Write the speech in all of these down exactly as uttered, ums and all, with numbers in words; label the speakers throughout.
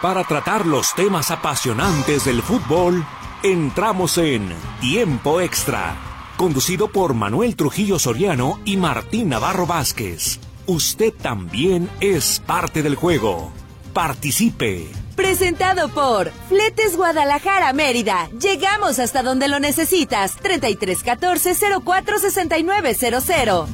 Speaker 1: Para tratar los temas apasionantes del fútbol, entramos en Tiempo Extra, conducido por Manuel Trujillo Soriano y Martín Navarro Vázquez. Usted también es parte del juego. Participe.
Speaker 2: Presentado por Fletes Guadalajara Mérida. Llegamos hasta donde lo necesitas. treinta y tres catorce cero cuatro sesenta y nueve cero cero.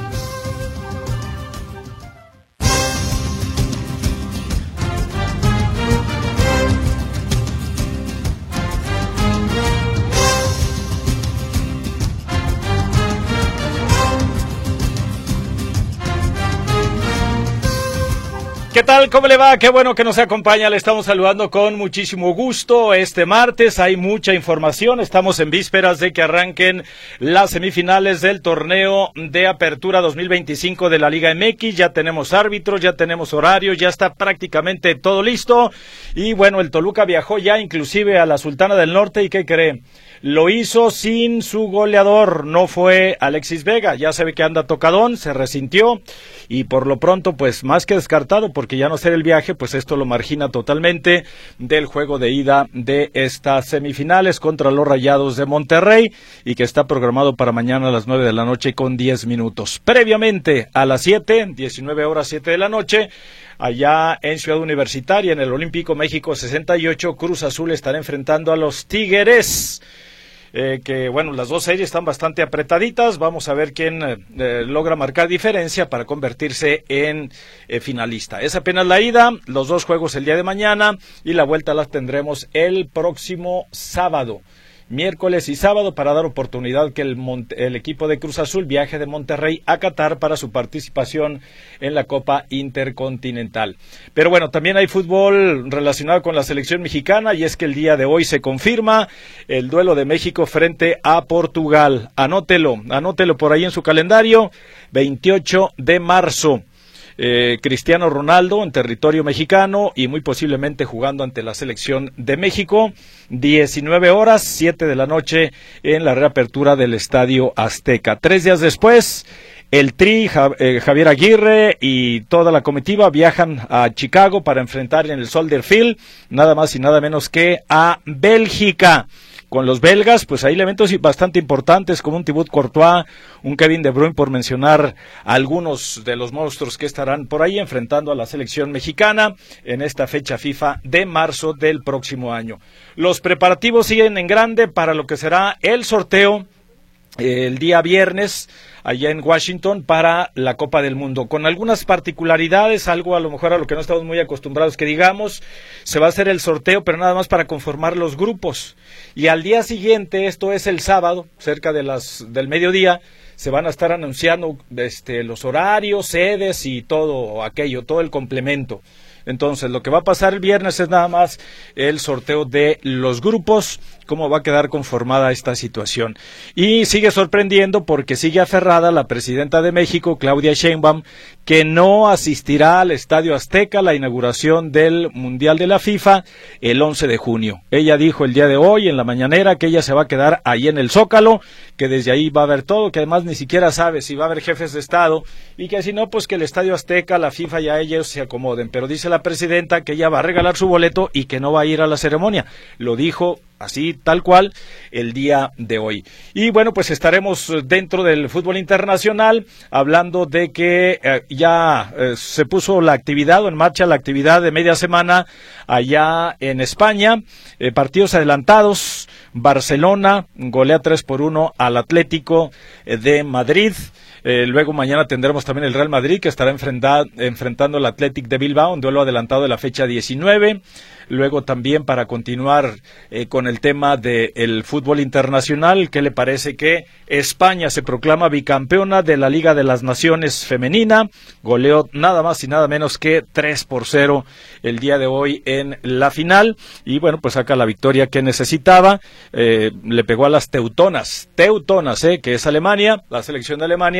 Speaker 3: ¿Qué tal? ¿Cómo le va? Qué bueno que nos acompaña. Le estamos saludando con muchísimo gusto. Este martes hay mucha información. Estamos en vísperas de que arranquen las semifinales del torneo de apertura dos mil veinticinco de la Liga M X. Ya tenemos árbitros, ya tenemos horarios, ya está prácticamente todo listo. Y bueno, el Toluca viajó ya inclusive a la Sultana del Norte. ¿Y qué cree? Lo hizo sin su goleador, no fue Alexis Vega, ya se ve que anda tocadón, se resintió y por lo pronto pues más que descartado, porque ya no será el viaje, pues esto lo margina totalmente del juego de ida de estas semifinales contra los Rayados de Monterrey y que está programado para mañana a las nueve de la noche con diez minutos. Previamente a las siete, diecinueve horas siete de la noche, allá en Ciudad Universitaria, en el Olímpico México sesenta y ocho, Cruz Azul estará enfrentando a los Tigres. Eh, que bueno, las dos series están bastante apretaditas. Vamos a ver quién eh, logra marcar diferencia para convertirse en eh, finalista. Es apenas la ida, los dos juegos el día de mañana y la vuelta las tendremos el próximo sábado. Miércoles y sábado para dar oportunidad que el, Monte, el equipo de Cruz Azul viaje de Monterrey a Qatar para su participación en la Copa Intercontinental. Pero bueno, también hay fútbol relacionado con la selección mexicana y es que el día de hoy se confirma el duelo de México frente a Portugal. Anótelo, anótelo por ahí en su calendario, veintiocho de marzo. Eh, Cristiano Ronaldo en territorio mexicano y muy posiblemente jugando ante la selección de México, diecinueve horas, siete de la noche en la reapertura del Estadio Azteca. Tres días después, el Tri, Javier Aguirre y toda la comitiva viajan a Chicago para enfrentar en el Soldier Field nada más y nada menos que a Bélgica. Con los belgas, pues hay elementos bastante importantes como un Thibaut Courtois, un Kevin De Bruyne, por mencionar algunos de los monstruos que estarán por ahí enfrentando a la selección mexicana en esta fecha FIFA de marzo del próximo año. Los preparativos siguen en grande para lo que será el sorteo el día viernes allá en Washington para la Copa del Mundo, con algunas particularidades, algo a lo mejor a lo que no estamos muy acostumbrados que digamos. Se va a hacer el sorteo, pero nada más para conformar los grupos, y al día siguiente, esto es el sábado, cerca de las del mediodía, se van a estar anunciando este, los horarios, sedes y todo aquello, todo el complemento. Entonces, lo que va a pasar el viernes es nada más el sorteo de los grupos, cómo va a quedar conformada esta situación. Y sigue sorprendiendo porque sigue aferrada la presidenta de México, Claudia Sheinbaum, que no asistirá al Estadio Azteca a la inauguración del Mundial de la FIFA el once de junio. Ella dijo el día de hoy en la mañanera que ella se va a quedar ahí en el Zócalo, que desde ahí va a haber todo, que además ni siquiera sabe si va a haber jefes de Estado y que si no, pues que el Estadio Azteca, la FIFA y a ellos se acomoden. Pero dice la presidenta que ella va a regalar su boleto y que no va a ir a la ceremonia. Lo dijo así, tal cual, el día de hoy. Y bueno, pues estaremos dentro del fútbol internacional hablando de que eh, ya eh, se puso la actividad o en marcha la actividad de media semana allá en España. Eh, partidos adelantados. Barcelona golea tres por uno al Atlético de Madrid. Eh, luego mañana tendremos también el Real Madrid que estará enfrenta, enfrentando al Athletic de Bilbao, un duelo adelantado de la fecha diecinueve. Luego también para continuar eh, con el tema del fútbol internacional, ¿qué le parece que España se proclama bicampeona de la Liga de las Naciones femenina? Goleó nada más y nada menos que tres por cero el día de hoy en la final y bueno, pues saca la victoria que necesitaba. Eh, le pegó a las teutonas, teutonas, eh, que es Alemania, la selección de Alemania,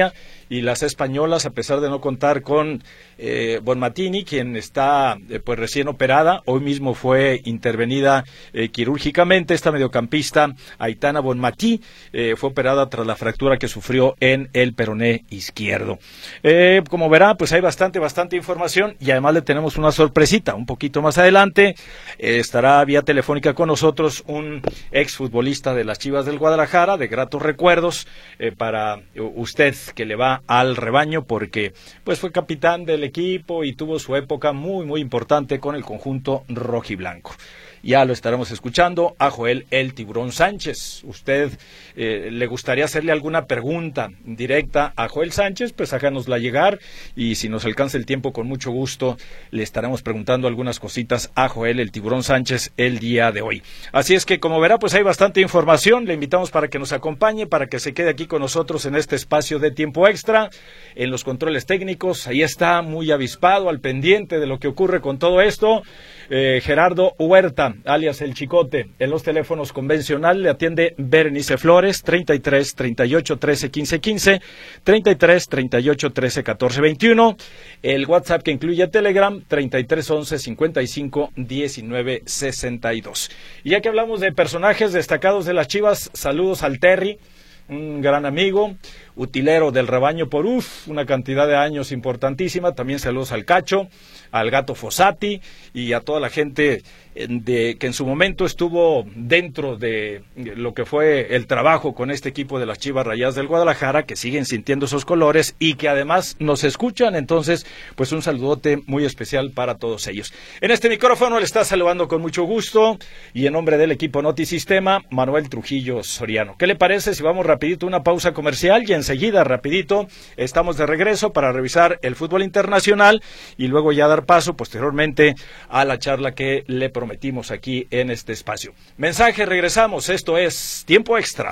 Speaker 3: y las españolas, a pesar de no contar con eh, Bonmatini, quien está eh, pues recién operada, hoy mismo fue intervenida eh, quirúrgicamente. Esta mediocampista Aitana Bonmatí eh, fue operada tras la fractura que sufrió en el peroné izquierdo. Eh, como verá, pues hay bastante, bastante información, y además le tenemos una sorpresita. Un poquito más adelante eh, estará vía telefónica con nosotros un exfutbolista de las Chivas del Guadalajara, de gratos recuerdos eh, para usted que le va al rebaño, porque pues fue capitán del equipo y tuvo su época muy, muy importante con el conjunto rojiblanco. Ya lo estaremos escuchando a Joel el Tiburón Sánchez. ¿Usted eh, le gustaría hacerle alguna pregunta directa a Joel Sánchez? Pues háganosla llegar, y si nos alcanza el tiempo, con mucho gusto le estaremos preguntando algunas cositas a Joel el Tiburón Sánchez el día de hoy. Así es que, como verá, pues hay bastante información. Le invitamos para que nos acompañe, para que se quede aquí con nosotros en este espacio de tiempo extra. En los controles técnicos, ahí está, muy avispado, al pendiente de lo que ocurre con todo esto, eh, Gerardo Huerta, alias El Chicote. En los teléfonos convencionales le atiende Berenice Flores, treinta y tres, treinta y ocho, trece, quince, quince, treinta y tres, treinta y ocho, trece, catorce, veintiuno. El WhatsApp, que incluye Telegram, treinta y tres, once, cincuenta y cinco, diecinueve, sesenta y dos. Y ya que hablamos de personajes destacados de las Chivas, saludos al Terry, un gran amigo, utilero del rebaño por uf, una cantidad de años importantísima. También saludos al Cacho, al Gato Fossati y a toda la gente de, que en su momento estuvo dentro de lo que fue el trabajo con este equipo de las Chivas Rayadas del Guadalajara, que siguen sintiendo esos colores y que además nos escuchan. Entonces, pues un saludote muy especial para todos ellos. En este micrófono le está saludando con mucho gusto, y en nombre del equipo Notisistema, Manuel Trujillo Soriano. ¿Qué le parece si vamos rapidito a una pausa comercial, y enseguida, rapidito, estamos de regreso para revisar el fútbol internacional y luego ya dar paso posteriormente a la charla que le prometimos aquí en este espacio? Mensaje, regresamos. Esto es Tiempo Extra.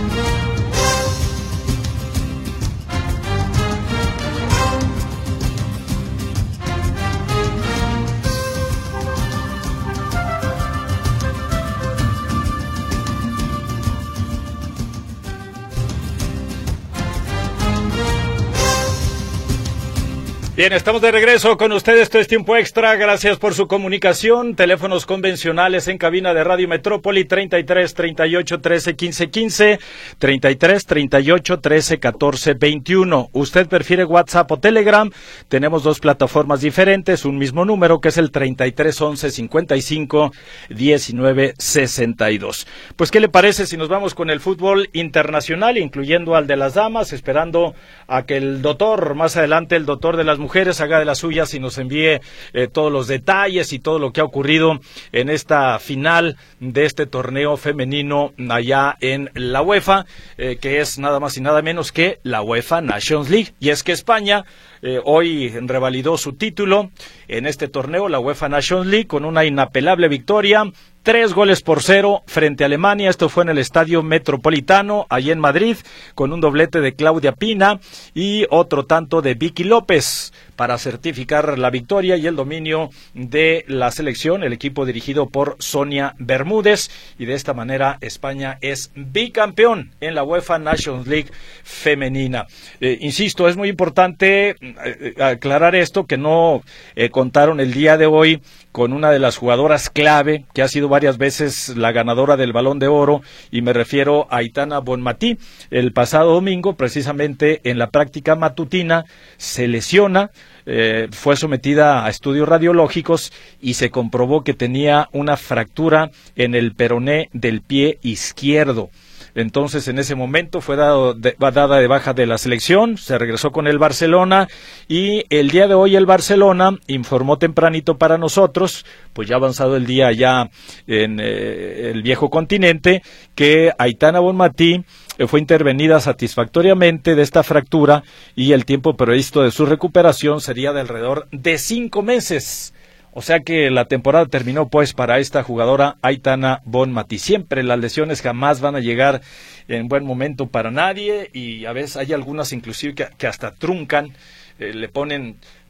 Speaker 3: Bien, estamos de regreso con ustedes. Esto es Tiempo Extra. Gracias por su comunicación. Teléfonos convencionales en cabina de Radio Metrópoli, treinta y tres, treinta y ocho, trece, quince, quince, treinta y tres, treinta y ocho, trece, catorce, veintiuno. ¿Usted prefiere WhatsApp o Telegram? Tenemos dos plataformas diferentes, un mismo número, que es el treinta y tres, once, cincuenta y cinco, diecinueve, sesenta y dos. Pues, ¿qué le parece si nos vamos con el fútbol internacional, incluyendo al de las damas, esperando a que el doctor, más adelante, el doctor de las mujeres, haga de las suyas y nos envíe eh, todos los detalles y todo lo que ha ocurrido en esta final de este torneo femenino allá en la UEFA, eh, que es nada más y nada menos que la UEFA Nations League? Y es que España eh, hoy revalidó su título en este torneo, la UEFA Nations League, con una inapelable victoria, tres goles por cero frente a Alemania. Esto fue en el Estadio Metropolitano, allí en Madrid, con un doblete de Claudia Pina y otro tanto de Vicky López para certificar la victoria y el dominio de la selección, el equipo dirigido por Sonia Bermúdez, y de esta manera España es bicampeón en la UEFA Nations League femenina. Eh, insisto, es muy importante eh, aclarar esto, que no eh, contaron el día de hoy con una de las jugadoras clave, que ha sido varias veces la ganadora del Balón de Oro, y me refiero a Aitana Bonmatí. El pasado domingo, precisamente en la práctica matutina, se lesiona, eh, fue sometida a estudios radiológicos y se comprobó que tenía una fractura en el peroné del pie izquierdo. Entonces, en ese momento fue dado de, dada de baja de la selección, se regresó con el Barcelona, y el día de hoy el Barcelona informó tempranito para nosotros, pues ya avanzado el día ya en eh, el viejo continente, que Aitana Bonmatí eh, fue intervenida satisfactoriamente de esta fractura, y el tiempo previsto de su recuperación sería de alrededor de cinco meses. O sea que la temporada terminó pues para esta jugadora Aitana Bonmatí. Siempre las lesiones jamás van a llegar en buen momento para nadie, y a veces hay algunas inclusive que, que hasta truncan, eh, le ponen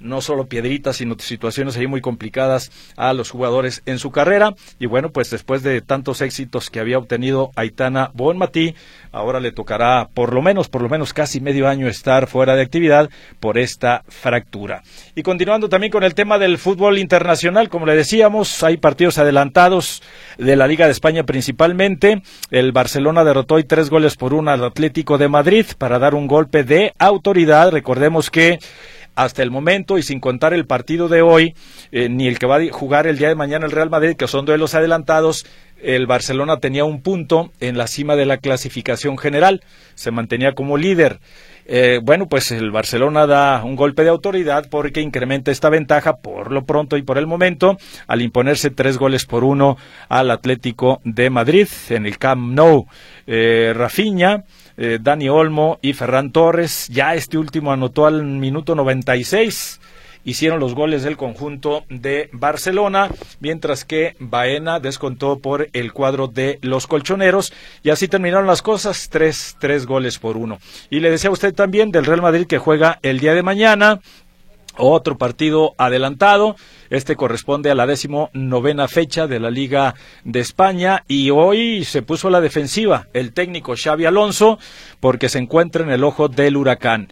Speaker 3: no solo piedritas, sino situaciones ahí muy complicadas a los jugadores en su carrera. Y bueno, pues después de tantos éxitos que había obtenido Aitana Bonmatí, ahora le tocará por lo menos, por lo menos casi medio año estar fuera de actividad por esta fractura. Y continuando también con el tema del fútbol internacional, como le decíamos, hay partidos adelantados de la Liga de España principalmente. El Barcelona derrotó hoy tres goles por uno al Atlético de Madrid para dar un golpe de autoridad. Recordemos que hasta el momento, y sin contar el partido de hoy, eh, ni el que va a jugar el día de mañana el Real Madrid, que son duelos adelantados, el Barcelona tenía un punto en la cima de la clasificación general, se mantenía como líder. Eh, bueno, pues el Barcelona da un golpe de autoridad porque incrementa esta ventaja por lo pronto y por el momento al imponerse tres goles por uno al Atlético de Madrid en el Camp Nou. Eh, Rafinha, eh, Dani Olmo y Ferran Torres, ya este último anotó al minuto noventa y seis. Hicieron los goles del conjunto de Barcelona, mientras que Baena descontó por el cuadro de los colchoneros, y así terminaron las cosas, tres, tres goles por uno. Y le decía a usted también del Real Madrid que juega el día de mañana, otro partido adelantado, este corresponde a la décimo novena fecha de la Liga de España, y hoy se puso a la defensiva el técnico Xabi Alonso, porque se encuentra en el ojo del huracán.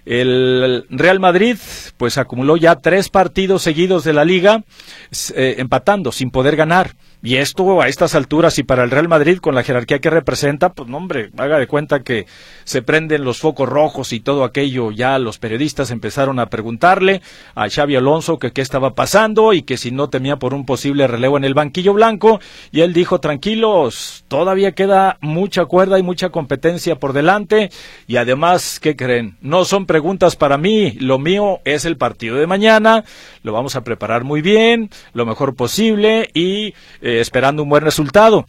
Speaker 3: El Real Madrid pues acumuló ya tres partidos seguidos de la Liga, eh, empatando, sin poder ganar. Y esto a estas alturas, y para el Real Madrid con la jerarquía que representa, pues no, hombre, haga de cuenta que se prenden los focos rojos y todo aquello. Ya los periodistas empezaron a preguntarle a Xabi Alonso que qué estaba pasando y que si no temía por un posible relevo en el banquillo blanco, y él dijo: tranquilos, todavía queda mucha cuerda y mucha competencia por delante, y además, ¿qué creen? No son preguntas para mí, lo mío es el partido de mañana, lo vamos a preparar muy bien, lo mejor posible, y eh, esperando un buen resultado.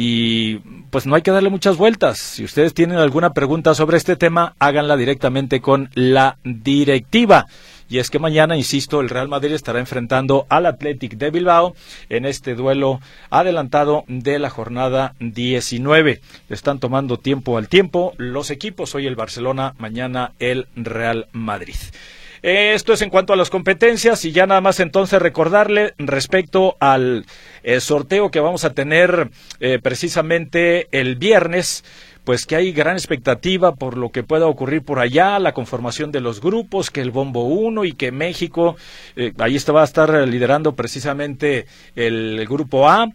Speaker 3: Y pues no hay que darle muchas vueltas. Si ustedes tienen alguna pregunta sobre este tema, háganla directamente con la directiva. Y es que mañana, insisto, el Real Madrid estará enfrentando al Athletic de Bilbao en este duelo adelantado de la jornada diecinueve. Le están tomando tiempo al tiempo los equipos, hoy el Barcelona, mañana el Real Madrid. Esto es en cuanto a las competencias, y ya nada más entonces recordarle respecto al eh, sorteo que vamos a tener eh, precisamente el viernes, pues que hay gran expectativa por lo que pueda ocurrir por allá, la conformación de los grupos, que el Bombo uno y que México, eh, ahí está, va a estar liderando precisamente el grupo A.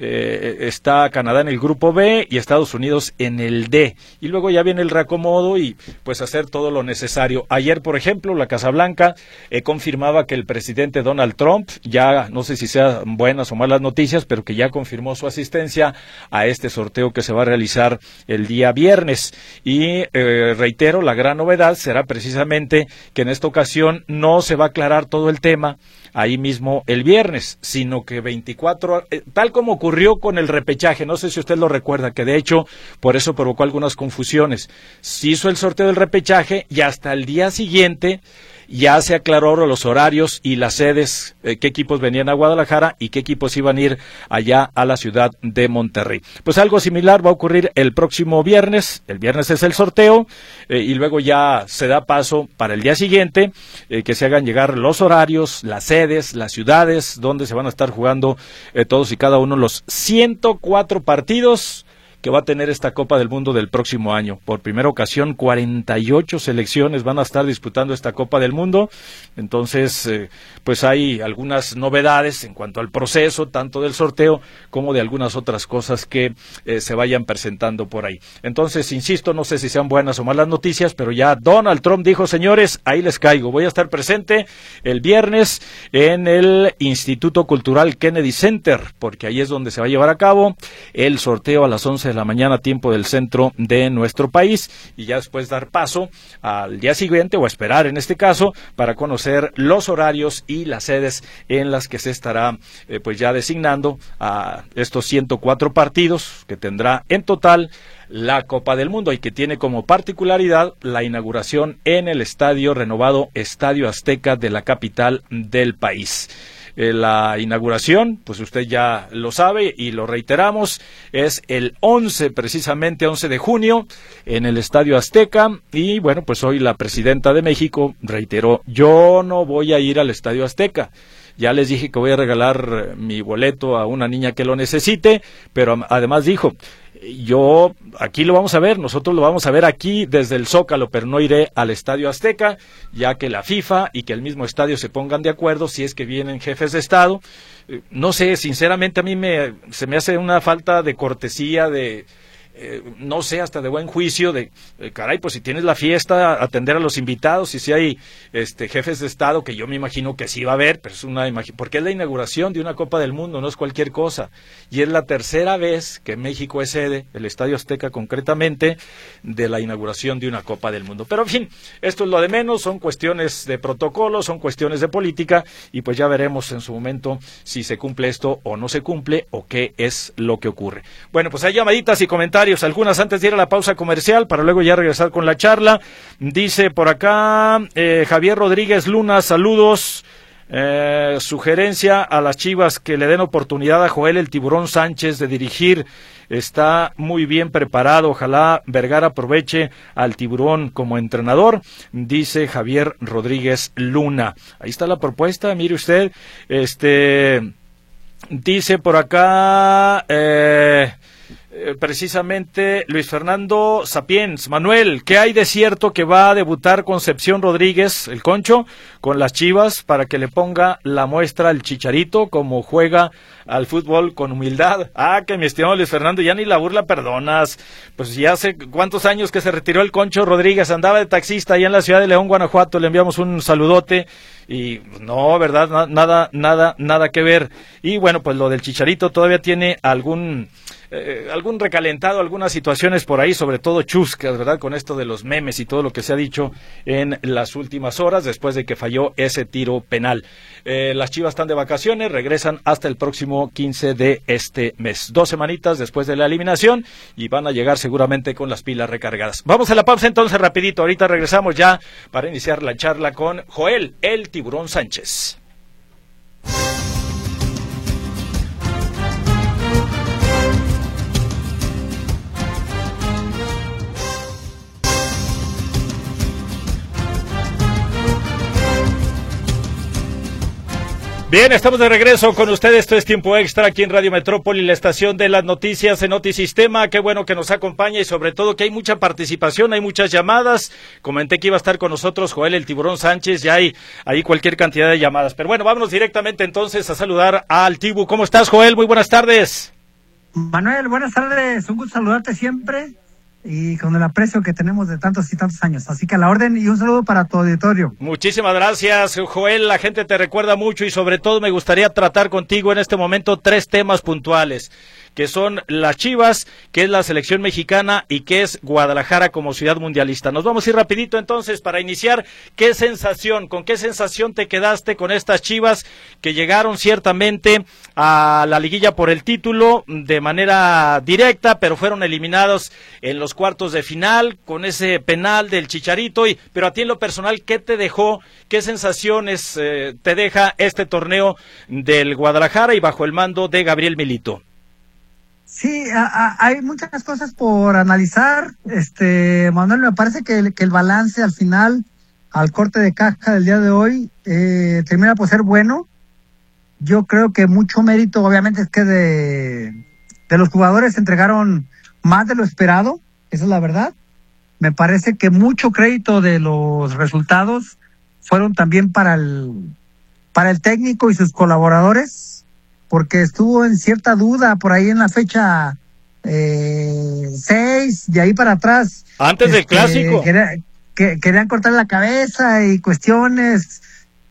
Speaker 3: Eh, está Canadá en el grupo B y Estados Unidos en el D, y luego ya viene el reacomodo y pues hacer todo lo necesario. Ayer, por ejemplo, la Casa Blanca eh, confirmaba que el presidente Donald Trump, ya no sé si sean buenas o malas noticias, pero que ya confirmó su asistencia a este sorteo que se va a realizar el día viernes. Y eh, reitero, la gran novedad será precisamente que en esta ocasión no se va a aclarar todo el tema ahí mismo el viernes, sino que veinticuatro, eh, tal como ocurrió con el repechaje, no sé si usted lo recuerda, que de hecho por eso provocó algunas confusiones. Se hizo el sorteo del repechaje y hasta el día siguiente ya se aclaró los horarios y las sedes, eh, qué equipos venían a Guadalajara y qué equipos iban a ir allá a la ciudad de Monterrey. Pues algo similar va a ocurrir el próximo viernes. El viernes es el sorteo, eh, y luego ya se da paso para el día siguiente, eh, que se hagan llegar los horarios, las sedes, las ciudades donde se van a estar jugando eh, todos y cada uno los ciento cuatro partidos que va a tener esta Copa del Mundo del próximo año. Por primera ocasión, cuarenta y ocho selecciones van a estar disputando esta Copa del Mundo. Entonces, eh, pues hay algunas novedades en cuanto al proceso, tanto del sorteo como de algunas otras cosas que eh, se vayan presentando por ahí. Entonces, insisto, no sé si sean buenas o malas noticias, pero ya Donald Trump dijo: señores, ahí les caigo. Voy a estar presente el viernes en el Instituto Cultural Kennedy Center, porque ahí es donde se va a llevar a cabo el sorteo a las once de la mañana, tiempo del centro de nuestro país, y ya después dar paso al día siguiente, o esperar en este caso, para conocer los horarios y las sedes en las que se estará eh, pues ya designando a estos ciento cuatro partidos que tendrá en total la Copa del Mundo y que tiene como particularidad la inauguración en el estadio renovado Estadio Azteca de la capital del país. Eh, la inauguración, pues usted ya lo sabe y lo reiteramos, es el once, precisamente once de junio, en el Estadio Azteca. Y bueno, pues hoy la presidenta de México reiteró: yo no voy a ir al Estadio Azteca. Ya les dije que voy a regalar mi boleto a una niña que lo necesite, pero además dijo: yo, aquí lo vamos a ver, nosotros lo vamos a ver aquí desde el Zócalo, pero no iré al Estadio Azteca, ya que la FIFA y que el mismo estadio se pongan de acuerdo si es que vienen jefes de Estado. No sé, sinceramente a mí me, se me hace una falta de cortesía, de... Eh, no sé, hasta de buen juicio, de eh, caray, pues si tienes la fiesta, atender a los invitados, y si hay este jefes de Estado, que yo me imagino que sí va a haber, pero es una imagi- porque es la inauguración de una Copa del Mundo, no es cualquier cosa, y es la tercera vez que México es sede, el Estadio Azteca concretamente, de la inauguración de una Copa del Mundo. Pero en fin, esto es lo de menos, son cuestiones de protocolo, son cuestiones de política, y pues ya veremos en su momento si se cumple esto o no se cumple, o qué es lo que ocurre. Bueno, pues hay llamaditas y comentarios, algunas antes de ir a la pausa comercial, para luego ya regresar con la charla. Dice por acá eh, Javier Rodríguez Luna, saludos. Eh, sugerencia a las Chivas que le den oportunidad a Joel el Tiburón Sánchez de dirigir, está muy bien preparado, ojalá Vergara aproveche al Tiburón como entrenador, dice Javier Rodríguez Luna. Ahí está la propuesta, mire usted. Este dice por acá eh, Eh, precisamente Luis Fernando Sapiens, Manuel, ¿qué hay de cierto que va a debutar Concepción Rodríguez, el Concho, con las Chivas para que le ponga la muestra al Chicharito como juega al fútbol con humildad? Ah, que mi estimado Luis Fernando, ya ni la burla perdonas, pues ya hace cuántos años que se retiró el Concho Rodríguez, andaba de taxista allá en la ciudad de León, Guanajuato, le enviamos un saludote y no, verdad, Na- nada, nada, nada que ver. Y bueno, pues lo del Chicharito todavía tiene algún... Eh, algún recalentado, algunas situaciones por ahí, sobre todo chuscas, ¿verdad? Con esto de los memes y todo lo que se ha dicho en las últimas horas después de que falló ese tiro penal. Eh, las Chivas están de vacaciones, regresan hasta el próximo quince de este mes. Dos semanitas después de la eliminación y van a llegar seguramente con las pilas recargadas. Vamos a la pausa entonces rapidito, ahorita regresamos ya para iniciar la charla con Joel, el Tiburón Sánchez. Bien, estamos de regreso con ustedes, esto es Tiempo Extra aquí en Radio Metrópoli, la estación de las noticias en Notisistema. Qué bueno que nos acompaña y sobre todo que hay mucha participación, hay muchas llamadas. Comenté que iba a estar con nosotros Joel el Tiburón Sánchez, ya hay ahí cualquier cantidad de llamadas. Pero bueno, vámonos directamente entonces a saludar al Tibu. ¿Cómo estás, Joel? Muy buenas tardes.
Speaker 4: Manuel, buenas tardes, un gusto saludarte siempre y con el aprecio que tenemos de tantos y tantos años, así que a la orden y un saludo para tu auditorio.
Speaker 3: Muchísimas gracias, Joel, la gente te recuerda mucho y sobre todo me gustaría tratar contigo en este momento tres temas puntuales, que son las Chivas, que es la selección mexicana y que es Guadalajara como ciudad mundialista. Nos vamos a ir rapidito entonces para iniciar. ¿Qué sensación, con qué sensación te quedaste con estas Chivas que llegaron ciertamente a la liguilla por el título de manera directa, pero fueron eliminados en los cuartos de final con ese penal del Chicharito? Y pero a ti en lo personal, ¿qué te dejó, qué sensaciones eh, te deja este torneo del Guadalajara y bajo el mando de Gabriel Milito?
Speaker 4: Sí, a, a, hay muchas cosas por analizar, este Manuel, me parece que el, que el balance al final, al corte de caja del día de hoy, eh, termina por ser bueno. Yo creo que mucho mérito, obviamente, es que de, de los jugadores entregaron más de lo esperado, esa es la verdad. Me parece que mucho crédito de los resultados fueron también para el, para el técnico y sus colaboradores, porque estuvo en cierta duda por ahí en la fecha eh, seis, de ahí para atrás.
Speaker 3: Antes este, del clásico.
Speaker 4: Quería, que, querían cortar la cabeza y cuestiones,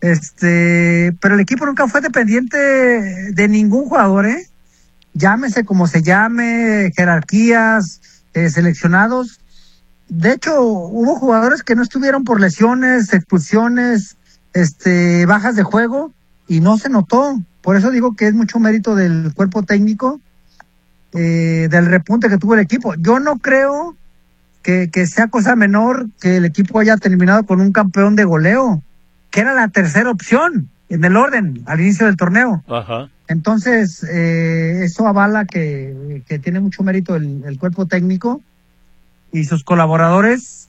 Speaker 4: este, pero el equipo nunca fue dependiente de ningún jugador, ¿eh? Llámese como se llame, jerarquías, eh, seleccionados. De hecho, hubo jugadores que no estuvieron por lesiones, expulsiones, este, bajas de juego, y no se notó. Por eso digo que es mucho mérito del cuerpo técnico eh, del repunte que tuvo el equipo. Yo no creo que, que sea cosa menor que el equipo haya terminado con un campeón de goleo, que era la tercera opción en el orden al inicio del torneo.
Speaker 3: Ajá.
Speaker 4: Entonces, eh, eso avala que, que tiene mucho mérito el, el cuerpo técnico y sus colaboradores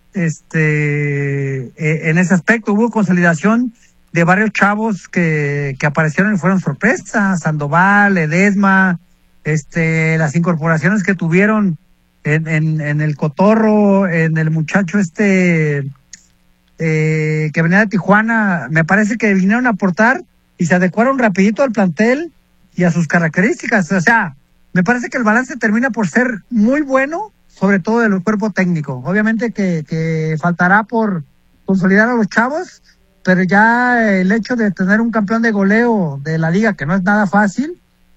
Speaker 4: este eh, en ese aspecto. Hubo consolidación de varios chavos que, que aparecieron y fueron sorpresas: Sandoval, Ledesma, este, las incorporaciones que tuvieron en, en, en el Cotorro, en el muchacho este eh, que venía de Tijuana. Me parece que vinieron a aportar y se adecuaron rapidito al plantel y a sus características. O sea, me parece que el balance termina por ser muy bueno, sobre todo del cuerpo técnico. Obviamente que, que faltará por consolidar a los chavos, pero ya el hecho de tener un campeón de goleo de la liga, que no es nada fácil,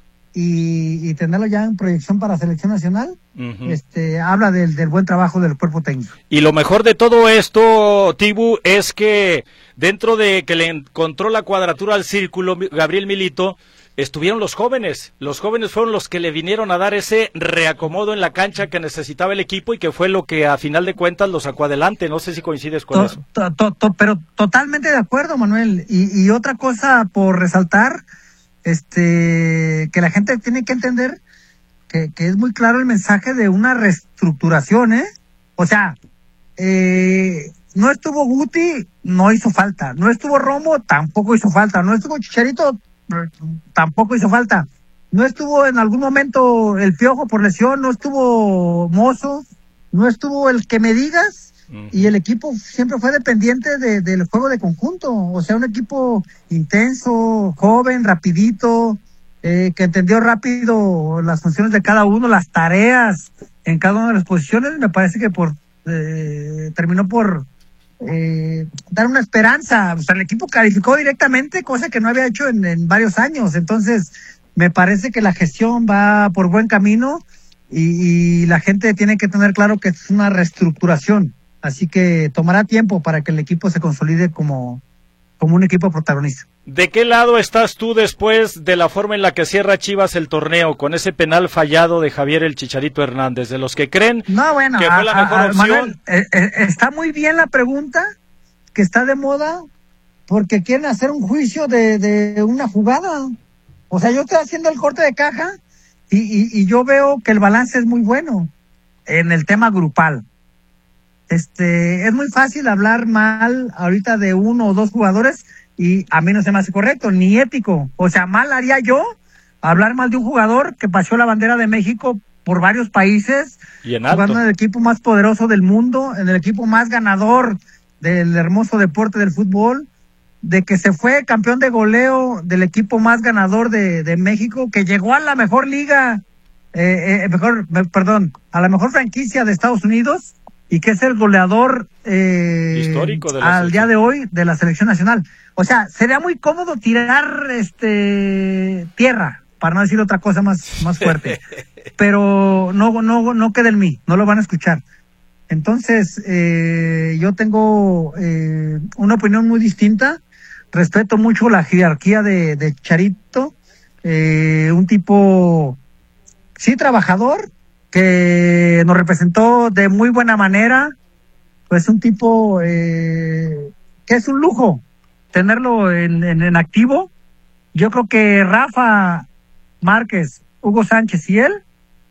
Speaker 4: y, y tenerlo ya en proyección para selección nacional, uh-huh. este, habla del, del buen trabajo del cuerpo técnico.
Speaker 3: Y lo mejor de todo esto, Tibu, es que dentro de que le encontró la cuadratura al círculo Gabriel Milito, estuvieron los jóvenes. Los jóvenes fueron los que le vinieron a dar ese reacomodo en la cancha que necesitaba el equipo y que fue lo que a final de cuentas lo sacó adelante. No sé si coincides con
Speaker 4: to,
Speaker 3: eso.
Speaker 4: To, to, to, pero totalmente de acuerdo, Manuel. Y, y otra cosa por resaltar, este, que la gente tiene que entender que, que es muy claro el mensaje de una reestructuración, ¿eh? O sea, eh, no estuvo Guti, no hizo falta. No estuvo Romo, tampoco hizo falta. No estuvo Chicharito, tampoco hizo falta. No estuvo en algún momento el Piojo por lesión, no estuvo Mozo, no estuvo el que me digas, uh-huh. Y el equipo siempre fue dependiente de, del juego de conjunto. O sea, un equipo intenso, joven, rapidito, eh, que entendió rápido las funciones de cada uno, las tareas en cada una de las posiciones. Me parece que por eh, terminó por Eh, dar una esperanza. O sea, el equipo calificó directamente, cosa que no había hecho en, en varios años. Entonces, me parece que la gestión va por buen camino y, y la gente tiene que tener claro que es una reestructuración. Así que tomará tiempo para que el equipo se consolide como, como un equipo protagonista.
Speaker 3: ¿De qué lado estás tú después de la forma en la que cierra Chivas el torneo, con ese penal fallado de Javier el Chicharito Hernández? ¿De los que creen
Speaker 4: no, bueno,
Speaker 3: que fue la
Speaker 4: a,
Speaker 3: mejor
Speaker 4: a,
Speaker 3: opción?
Speaker 4: Manuel, eh, eh, está muy bien la pregunta, que está de moda, porque quieren hacer un juicio de, de una jugada. O sea, yo estoy haciendo el corte de caja y, y, y yo veo que el balance es muy bueno en el tema grupal. Este, es muy fácil hablar mal ahorita de uno o dos jugadores y a mí no se me hace correcto, ni ético. O sea, mal haría yo hablar mal de un jugador que paseó la bandera de México por varios países,
Speaker 3: y en alto,
Speaker 4: jugando en el equipo más poderoso del mundo, en el equipo más ganador del hermoso deporte del fútbol, de que se fue campeón de goleo del equipo más ganador de, de México, que llegó a la mejor liga, eh, eh, mejor, perdón, a la mejor franquicia de Estados Unidos, y que es el goleador eh,
Speaker 3: histórico de la
Speaker 4: al día de hoy de la selección nacional. O sea, sería muy cómodo tirar este tierra, para no decir otra cosa más, más fuerte, pero no, no, no queda en mí, no lo van a escuchar. Entonces, eh, yo tengo eh, una opinión muy distinta. Respeto mucho la jerarquía de, de Charito, eh, un tipo, sí, trabajador, que nos representó de muy buena manera. Pues un tipo eh, que es un lujo tenerlo en, en, en activo. Yo creo que Rafa Márquez, Hugo Sánchez y él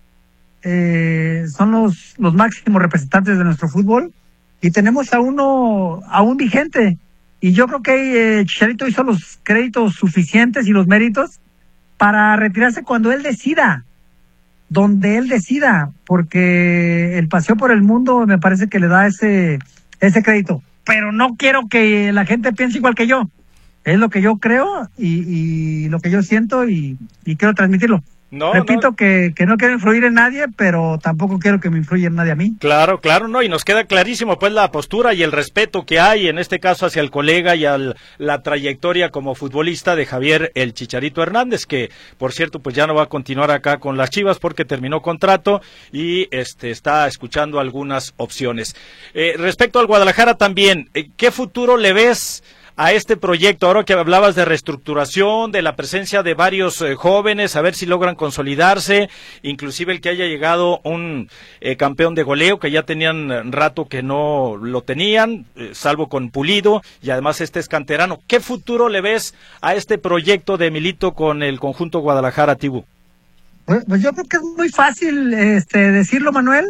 Speaker 4: Eh, son los, los máximos representantes de nuestro fútbol, y tenemos a uno aún vigente, y yo creo que eh, Chicharito hizo los créditos suficientes y los méritos para retirarse cuando él decida, donde él decida, porque el paseo por el mundo me parece que le da ese, ese crédito, pero no quiero que la gente piense igual que yo. Es lo que yo creo y, y lo que yo siento, y, y quiero transmitirlo. No, Repito no. Que, que no quiero influir en nadie, pero tampoco quiero que me influya en nadie a mí.
Speaker 3: Claro, claro, no, y nos queda clarísimo pues la postura y el respeto que hay, en este caso hacia el colega y a la trayectoria como futbolista de Javier el Chicharito Hernández, que por cierto pues ya no va a continuar acá con las Chivas porque terminó contrato y este está escuchando algunas opciones. Eh, respecto al Guadalajara también, ¿qué futuro le ves a este proyecto? Ahora que hablabas de reestructuración, de la presencia de varios eh, jóvenes, a ver si logran consolidarse, inclusive el que haya llegado un eh, campeón de goleo, que ya tenían rato que no lo tenían, eh, salvo con Pulido, y además este es canterano. ¿Qué futuro le ves a este proyecto de Milito con el conjunto Guadalajara, Tibu?
Speaker 4: Pues, pues yo creo que es muy fácil este decirlo, Manuel.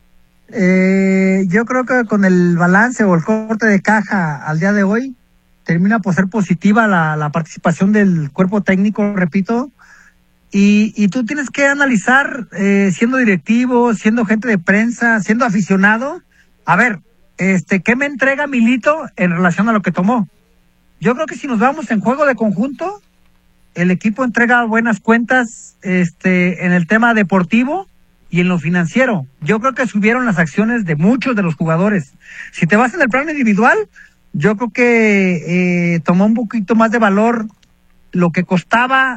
Speaker 4: Eh, yo creo que con el balance o el corte de caja al día de hoy termina por ser positiva la, la participación del cuerpo técnico, repito, y, y tú tienes que analizar, eh, siendo directivo, siendo gente de prensa, siendo aficionado, a ver, este, ¿qué me entrega Milito en relación a lo que tomó? Yo creo que si nos vamos en juego de conjunto, el equipo entrega buenas cuentas, este, en el tema deportivo y en lo financiero. Yo creo que subieron las acciones de muchos de los jugadores. Si te vas en el plano individual, yo creo que eh, tomó un poquito más de valor lo que costaba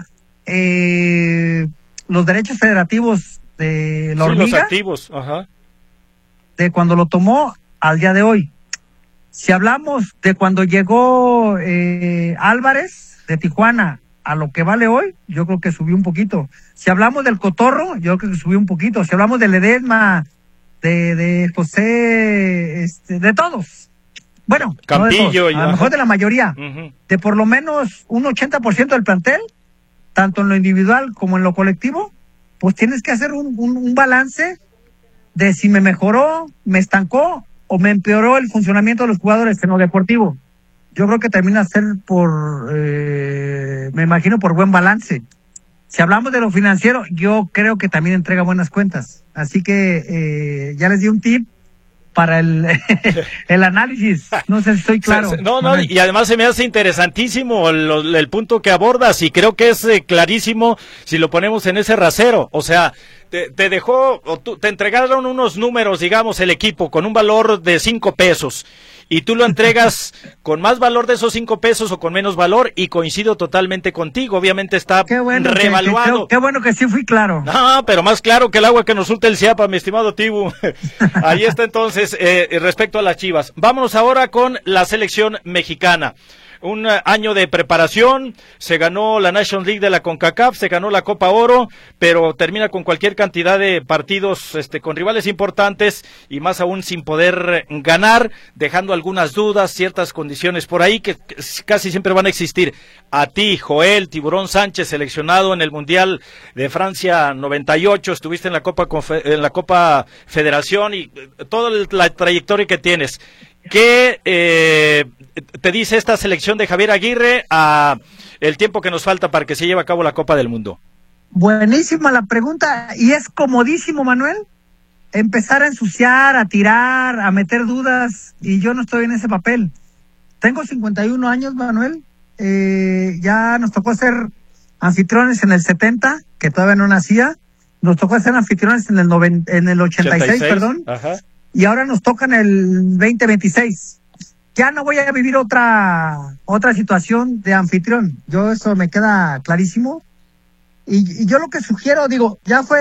Speaker 4: eh, los derechos federativos de la Hormiga,
Speaker 3: sí, los activos, ajá,
Speaker 4: de cuando lo tomó al día de hoy. Si hablamos de cuando llegó eh, Álvarez de Tijuana a lo que vale hoy, yo creo que subió un poquito. Si hablamos del Cotorro, yo creo que subió un poquito. Si hablamos de Ledesma, de, de José, este, de todos. Bueno,
Speaker 3: Campillo,
Speaker 4: no de todos,
Speaker 3: y
Speaker 4: a lo mejor de la mayoría, uh-huh. de por lo menos un ochenta por ciento del plantel, tanto en lo individual como en lo colectivo, pues tienes que hacer un, un, un balance de si me mejoró, me estancó o me empeoró el funcionamiento de los jugadores en lo deportivo. Yo creo que termina a ser por, eh, me imagino, por buen balance. Si hablamos de lo financiero, yo creo que también entrega buenas cuentas. Así que eh, ya les di un tip para el, el análisis. No sé si estoy claro.
Speaker 3: No, no, y además se me hace interesantísimo el, el punto que abordas, y creo que es eh, clarísimo si lo ponemos en ese rasero. O sea, te, te dejó, o tú, te entregaron unos números, digamos, el equipo, con un valor de cinco pesos. Y tú lo entregas con más valor de esos cinco pesos o con menos valor, y coincido totalmente contigo. Obviamente está
Speaker 4: qué bueno
Speaker 3: revaluado.
Speaker 4: Que, que, qué bueno que sí fui claro.
Speaker 3: No, pero más claro que el agua que nos surte el Ciapa, mi estimado Tibu. Ahí está entonces, eh, respecto a las Chivas. Vámonos ahora con la selección mexicana. Un año de preparación, se ganó la Nations League de la CONCACAF, se ganó la Copa Oro, pero termina con cualquier cantidad de partidos este, con rivales importantes, y más aún sin poder ganar, dejando algunas dudas, ciertas condiciones por ahí que casi siempre van a existir. A ti, Joel Tiburón Sánchez, seleccionado en el Mundial de Francia noventa y ocho, estuviste en la Copa en la Copa Federación y toda la trayectoria que tienes. ¿Qué eh, te dice esta selección de Javier Aguirre a el tiempo que nos falta para que se lleve a cabo la Copa del Mundo?
Speaker 4: Buenísima la pregunta, y es comodísimo, Manuel, empezar a ensuciar, a tirar, a meter dudas, y yo no estoy en ese papel. Tengo cincuenta y uno años, Manuel, eh, ya nos tocó ser anfitriones en el setenta, que todavía no nacía, nos tocó ser anfitriones en el, noventa, en el ochenta y seis, ochenta y seis, perdón. Ajá. Y ahora nos toca en el veinte veintiséis. Ya no voy a vivir otra otra situación de anfitrión. Yo eso me queda clarísimo. Y, y yo lo que sugiero, digo, ya fue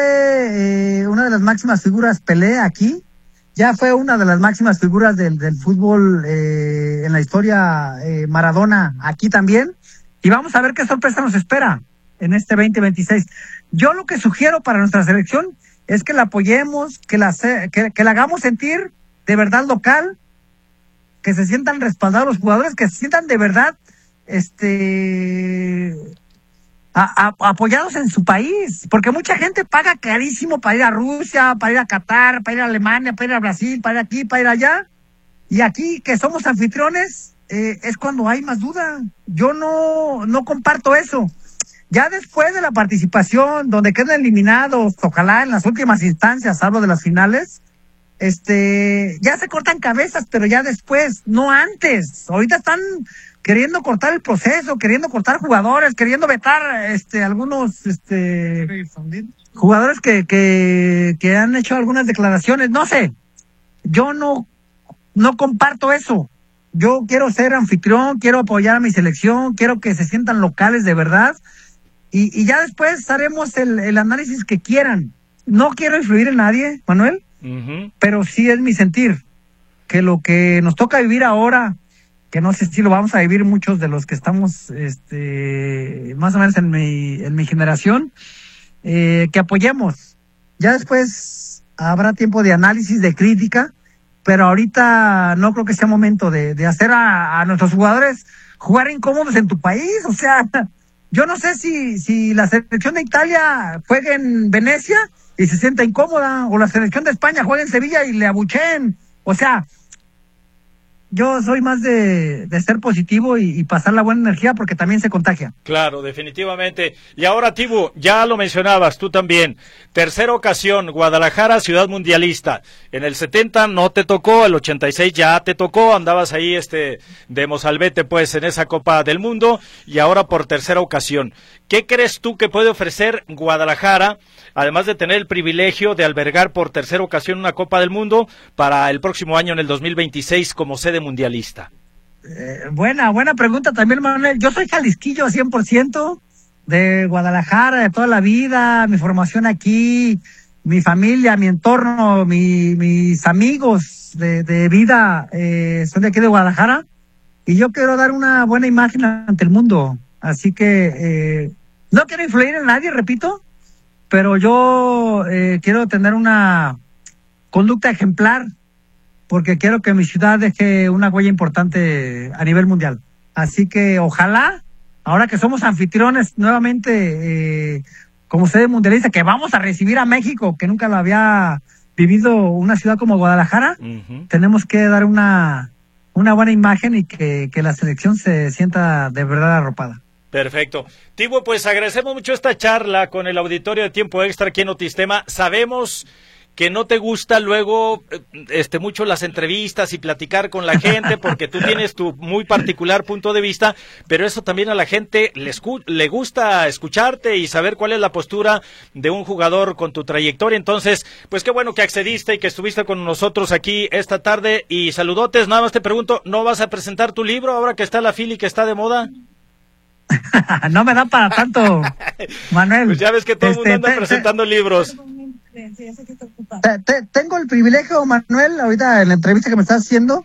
Speaker 4: eh, una de las máximas figuras Pelé aquí. Ya fue una de las máximas figuras del, del fútbol eh, en la historia, eh, Maradona aquí también. Y vamos a ver qué sorpresa nos espera en este veinte veintiséis. Yo lo que sugiero para nuestra selección es que la apoyemos, que la, que, que la hagamos sentir de verdad local, que se sientan respaldados los jugadores, que se sientan de verdad este a, a, apoyados en su país, porque mucha gente paga carísimo para ir a Rusia, para ir a Qatar, para ir a Alemania, para ir a Brasil, para ir aquí, para ir allá, y aquí que somos anfitriones eh, es cuando hay más duda. Yo no, no comparto eso. Ya después de la participación, donde quedan eliminados, ojalá en las últimas instancias, hablo de las finales, este, ya se cortan cabezas, pero ya después, no antes. Ahorita están queriendo cortar el proceso, queriendo cortar jugadores, queriendo vetar, este, algunos, este, jugadores que, que, que han hecho algunas declaraciones. No sé, yo no, no comparto eso. Yo quiero ser anfitrión, quiero apoyar a mi selección, quiero que se sientan locales de verdad. Y, y ya después haremos el, el análisis que quieran. No quiero influir en nadie, Manuel, uh-huh. pero sí es mi sentir que lo que nos toca vivir ahora, que no sé si lo vamos a vivir muchos de los que estamos este más o menos en mi, en mi generación, eh, que apoyemos. Ya después habrá tiempo de análisis, de crítica, pero ahorita no creo que sea momento de, de hacer a, a nuestros jugadores jugar incómodos en tu país. O sea, yo no sé si, si la selección de Italia juega en Venecia y se sienta incómoda, o la selección de España juega en Sevilla y le abucheen. O sea, yo soy más de, de ser positivo y, y pasar la buena energía, porque también se contagia.
Speaker 3: Claro, definitivamente. Y ahora, Tibu, ya lo mencionabas, tú también. Tercera ocasión, Guadalajara, ciudad mundialista. En el setenta no te tocó, el ochenta y seis ya te tocó, andabas ahí este de mozalbete pues en esa Copa del Mundo, y ahora por tercera ocasión. ¿Qué crees tú que puede ofrecer Guadalajara, además de tener el privilegio de albergar por tercera ocasión una Copa del Mundo, para el próximo año, en el dos mil veintiséis, como sede mundialista?
Speaker 4: Eh, buena, buena pregunta también, Manuel. Yo soy jalisquillo cien por ciento, de Guadalajara, de toda la vida, mi formación aquí, mi familia, mi entorno, mi, mis amigos de, de vida eh, son de aquí de Guadalajara, y yo quiero dar una buena imagen ante el mundo. Así que eh, no quiero influir en nadie, repito, pero yo eh, quiero tener una conducta ejemplar, porque quiero que mi ciudad deje una huella importante a nivel mundial. Así que ojalá, ahora que somos anfitriones nuevamente eh, como sede mundialista, que vamos a recibir a México, que nunca lo había vivido una ciudad como Guadalajara, uh-huh. tenemos que dar una, una buena imagen y que, que la selección se sienta de verdad arropada.
Speaker 3: Perfecto. Tibu, pues agradecemos mucho esta charla con el auditorio de Tiempo Extra aquí en Notistema. Sabemos que no te gusta luego este mucho las entrevistas y platicar con la gente, porque tú tienes tu muy particular punto de vista, pero eso también a la gente le, escu- le gusta escucharte y saber cuál es la postura de un jugador con tu trayectoria. Entonces, pues qué bueno que accediste y que estuviste con nosotros aquí esta tarde, y saludotes. Nada más te pregunto, ¿no vas a presentar tu libro ahora que está la Fili, que está de moda?
Speaker 4: No me da para tanto, Manuel.
Speaker 3: Pues ya ves que todo el
Speaker 4: este,
Speaker 3: mundo anda
Speaker 4: te,
Speaker 3: presentando
Speaker 4: te,
Speaker 3: libros.
Speaker 4: Te, te, tengo el privilegio, Manuel, ahorita en la entrevista que me estás haciendo,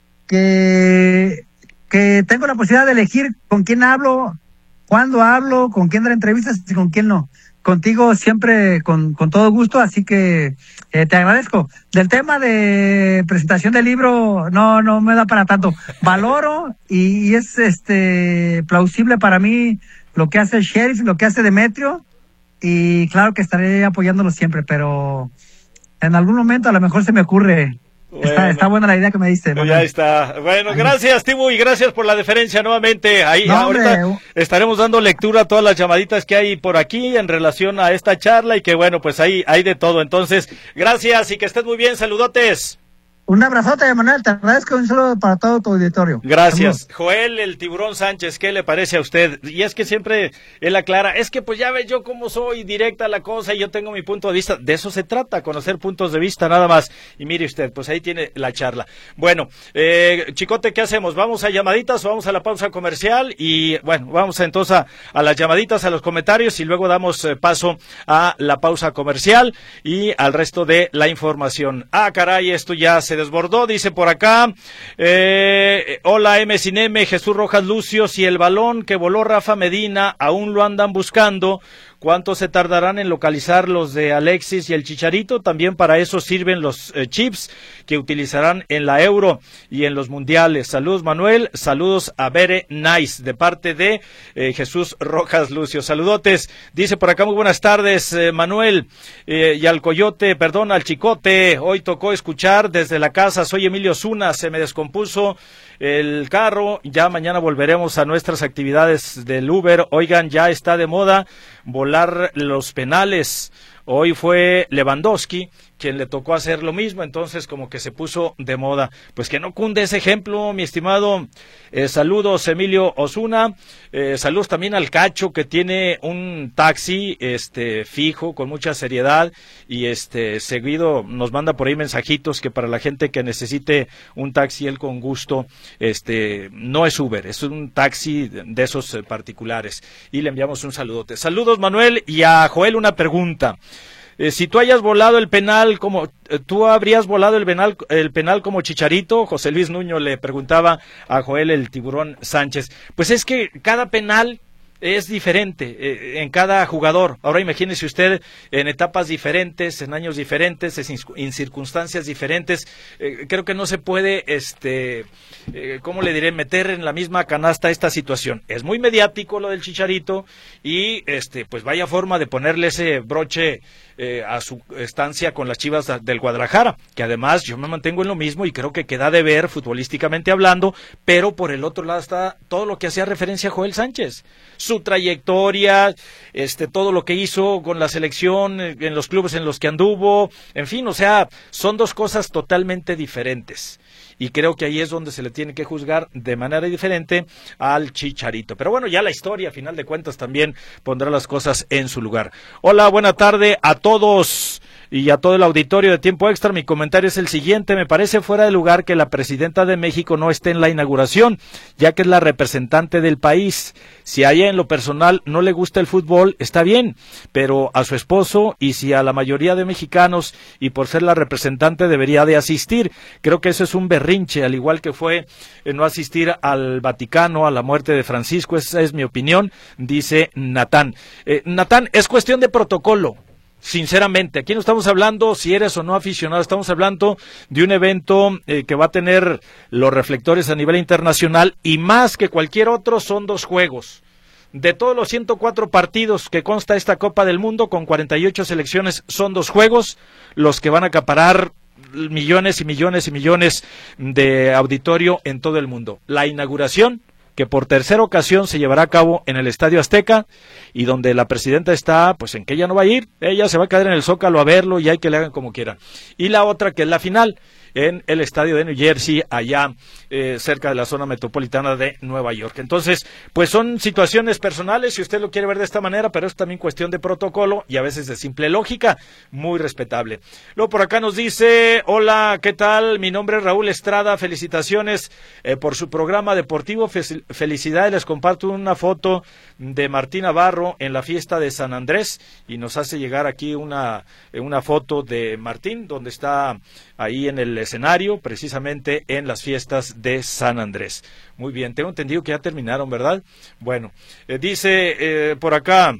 Speaker 4: que, que tengo la posibilidad de elegir con quién hablo, cuándo hablo, con quién dar entrevistas y con quién no. Contigo siempre con, con todo gusto, así que eh, te agradezco. Del tema de presentación del libro, no no me da para tanto. Valoro y, y es este plausible para mí lo que hace el Sheriff, lo que hace Demetrio, y claro que estaré apoyándolo siempre, pero en algún momento a lo mejor se me ocurre. Bueno, está, está buena la idea que me diste.
Speaker 3: Pues ya está. Bueno, gracias, Tibu, y gracias por la deferencia nuevamente. Ahí no, ahorita hombre. estaremos dando lectura a todas las llamaditas que hay por aquí en relación a esta charla, y que bueno, pues ahí hay de todo. Entonces, gracias y que estés muy bien. Saludotes.
Speaker 4: Un abrazote, Manuel, te agradezco, un saludo para todo tu auditorio.
Speaker 3: Gracias. Saludos. Joel, el Tiburón Sánchez, ¿qué le parece a usted? Y es que siempre él aclara, es que pues ya ve yo cómo soy, directa la cosa, y yo tengo mi punto de vista. De eso se trata, conocer puntos de vista nada más. Y mire usted, pues ahí tiene la charla. Bueno, eh, Chicote, ¿qué hacemos? ¿Vamos a llamaditas o vamos a la pausa comercial? Y bueno, vamos entonces a, a las llamaditas, a los comentarios, y luego damos eh, paso a la pausa comercial y al resto de la información. Ah, caray, esto ya se desbordó, dice por acá, eh, hola M sin M, Jesús Rojas Lucio, si el balón que voló Rafa Medina aún lo andan buscando, ¿cuánto se tardarán en localizar los de Alexis y el Chicharito? También para eso sirven los eh, chips que utilizarán en la Euro y en los mundiales. Saludos, Manuel, saludos a Bere Nice, de parte de eh, Jesús Rojas Lucio. Saludotes, dice por acá, muy buenas tardes, eh, Manuel, eh, y al Coyote, perdón, al Chicote, hoy tocó escuchar desde la casa, soy Emilio Zuna, se me descompuso el carro, ya mañana volveremos a nuestras actividades del Uber. Oigan, ya está de moda volar los penales. Hoy fue Lewandowski quien le tocó hacer lo mismo, entonces como que se puso de moda. Pues que no cunde ese ejemplo, mi estimado. Eh, saludos, Emilio Osuna. Eh, saludos también al Cacho, que tiene un taxi este fijo, con mucha seriedad, y este seguido nos manda por ahí mensajitos que para la gente que necesite un taxi, él con gusto, este no es Uber, es un taxi de esos eh, particulares. Y le enviamos un saludote. Saludos, Manuel, y a Joel una pregunta. Eh, si tú hayas volado el penal como, eh, tú habrías volado el penal, el penal como Chicharito, José Luis Nuño le preguntaba a Joel el Tiburón Sánchez. Pues es que cada penal es diferente eh, en cada jugador. Ahora imagínese usted en etapas diferentes, en años diferentes, en circunstancias diferentes. Eh, creo que no se puede, este, eh, ¿cómo le diré?, meter en la misma canasta esta situación. Es muy mediático lo del Chicharito y, este, pues vaya forma de ponerle ese broche eh, a su estancia con las Chivas del Guadalajara, que además yo me mantengo en lo mismo y creo que queda de ver futbolísticamente hablando, pero por el otro lado está todo lo que hacía referencia a Joel Sánchez. Su trayectoria, este, todo lo que hizo con la selección, en los clubes en los que anduvo, en fin, o sea, son dos cosas totalmente diferentes. Y creo que ahí es donde se le tiene que juzgar de manera diferente al Chicharito. Pero bueno, ya la historia, a final de cuentas, también pondrá las cosas en su lugar. Hola, buena tarde a todos y a todo el auditorio de Tiempo Extra. Mi comentario es el siguiente: me parece fuera de lugar que la presidenta de México no esté en la inauguración, ya que es la representante del país. Si a ella en lo personal no le gusta el fútbol, está bien, pero a su esposo y si a la mayoría de mexicanos, y por ser la representante debería de asistir. Creo que eso es un berrinche, al igual que fue eh, no asistir al Vaticano, a la muerte de Francisco. Esa es mi opinión, dice Natán. Eh, Natán, es cuestión de protocolo. Sinceramente, aquí no estamos hablando si eres o no aficionado, estamos hablando de un evento eh, que va a tener los reflectores a nivel internacional y más que cualquier otro son dos juegos. De todos los ciento cuatro partidos que consta esta Copa del Mundo con cuarenta y ocho selecciones, son dos juegos los que van a acaparar millones y millones y millones de auditorio en todo el mundo. La inauguración, que por tercera ocasión se llevará a cabo en el Estadio Azteca, y donde la presidenta está, pues en que ella no va a ir, ella se va a quedar en el Zócalo a verlo y hay que le hagan como quieran. Y la otra, que es la final, en el estadio de New Jersey, allá eh, cerca de la zona metropolitana de Nueva York. Entonces, pues son situaciones personales, si usted lo quiere ver de esta manera, pero es también cuestión de protocolo y a veces de simple lógica, muy respetable. Luego por acá nos dice: hola, ¿qué tal? Mi nombre es Raúl Estrada, felicitaciones eh, por su programa deportivo, Fe- felicidades, les comparto una foto de Martín Navarro en la fiesta de San Andrés, y nos hace llegar aquí una, una foto de Martín, donde está ahí en el escenario, precisamente en las fiestas de San Andrés. Muy bien, tengo entendido que ya terminaron, ¿verdad? Bueno, eh, dice eh, por acá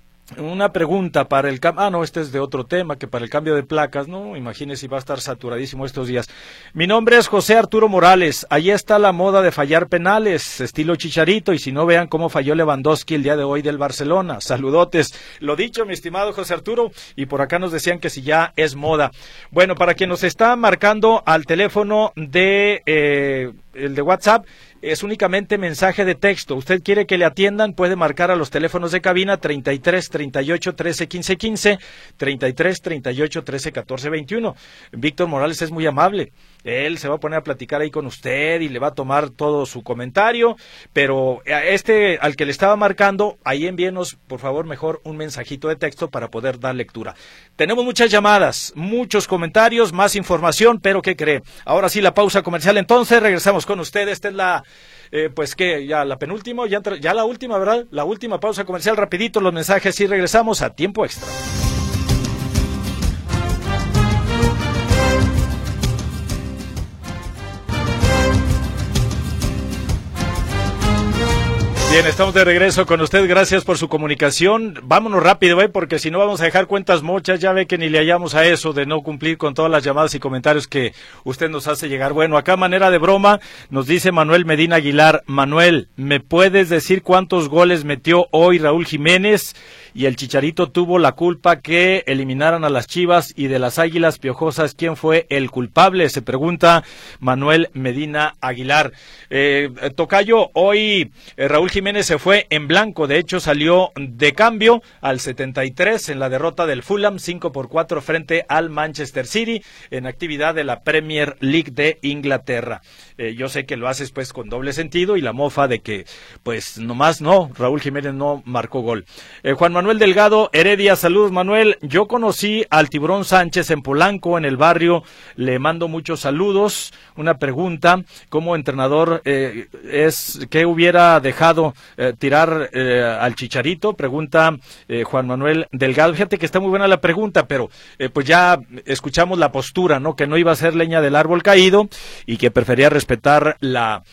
Speaker 3: una pregunta para el cambio. Ah, no, este es de otro tema, que para el cambio de placas, no, imagínese si va a estar saturadísimo estos días. Mi nombre es José Arturo Morales. Allí está la moda de fallar penales, estilo Chicharito, y si no, vean cómo falló Lewandowski el día de hoy del Barcelona. Saludotes. Lo dicho, mi estimado José Arturo, y por acá nos decían que si ya es moda. Bueno, para quien nos está marcando al teléfono de eh, el de WhatsApp, es únicamente mensaje de texto. Usted quiere que le atiendan, puede marcar a los teléfonos de cabina treinta y tres, treinta y ocho, trece, quince, quince, treinta y tres, treinta y ocho, trece, catorce, veintiuno. Víctor Morales es muy amable. Él se va a poner a platicar ahí con usted y le va a tomar todo su comentario, pero a este al que le estaba marcando, ahí envíenos, por favor, mejor un mensajito de texto para poder dar lectura. Tenemos muchas llamadas, muchos comentarios, más información, pero ¿qué cree? Ahora sí, la pausa comercial, entonces regresamos con usted. Esta es la... Eh, pues que ya la penúltima, ya, ya la última, ¿verdad? La última pausa comercial, rapidito los mensajes y regresamos a Tiempo Extra. Bien, estamos de regreso con usted, gracias por su comunicación. Vámonos rápido, ¿eh? Porque si no vamos a dejar cuentas mochas, ya ve que ni le hallamos a eso de no cumplir con todas las llamadas y comentarios que usted nos hace llegar. Bueno, acá manera de broma nos dice Manuel Medina Aguilar: Manuel, ¿me puedes decir cuántos goles metió hoy Raúl Jiménez? Y el Chicharito tuvo la culpa que eliminaran a las Chivas y de las Águilas Piojosas, ¿quién fue el culpable? Se pregunta Manuel Medina Aguilar. Eh, Tocayo, hoy eh, Raúl Jiménez se fue en blanco, de hecho salió de cambio al setenta y tres en la derrota del Fulham, cinco por cuatro frente al Manchester City, en actividad de la Premier League de Inglaterra. Eh, yo sé que lo haces pues con doble sentido y la mofa de que pues nomás no, Raúl Jiménez no marcó gol. Eh, Juan Manuel Manuel Delgado Heredia, saludos Manuel, yo conocí al Tiburón Sánchez en Polanco, en el barrio, le mando muchos saludos. Una pregunta, como entrenador, eh, es ¿qué hubiera dejado eh, tirar eh, al Chicharito? Pregunta eh, Juan Manuel Delgado. Fíjate que está muy buena la pregunta, pero eh, pues ya escuchamos la postura, ¿no? Que no iba a ser leña del árbol caído y que prefería respetar la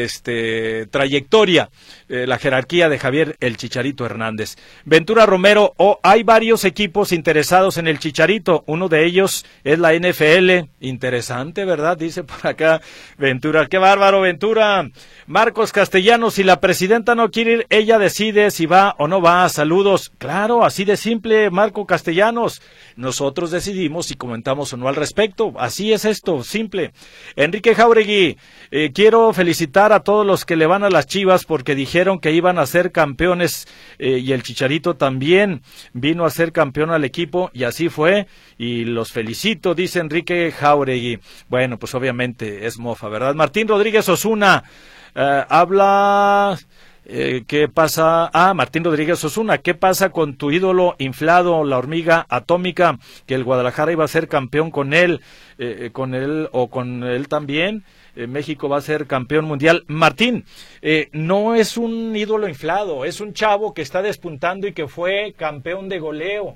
Speaker 3: este trayectoria, eh, la jerarquía de Javier el Chicharito Hernández. Ventura Romero, oh, hay varios equipos interesados en el Chicharito, uno de ellos es la N F L, interesante, ¿verdad? Dice por acá Ventura, qué bárbaro Ventura. Marcos Castellanos, si la presidenta no quiere ir, ella decide si va o no va, saludos. Claro, así de simple, Marco Castellanos, nosotros decidimos si comentamos o no al respecto, así es esto, simple. Enrique Jauregui, eh, quiero felicitar a todos los que le van a las Chivas porque dijeron que iban a ser campeones eh, y el Chicharito también vino a ser campeón al equipo y así fue y los felicito, dice Enrique Jauregui. Bueno, pues obviamente es mofa, ¿verdad? Martín Rodríguez Osuna eh, habla... Eh, ¿Qué pasa? Ah, Martín Rodríguez Osuna, ¿qué pasa con tu ídolo inflado, la hormiga atómica, que el Guadalajara iba a ser campeón con él, eh, con él o con él también? Eh, México va a ser campeón mundial. Martín, eh, no es un ídolo inflado, es un chavo que está despuntando y que fue campeón de goleo.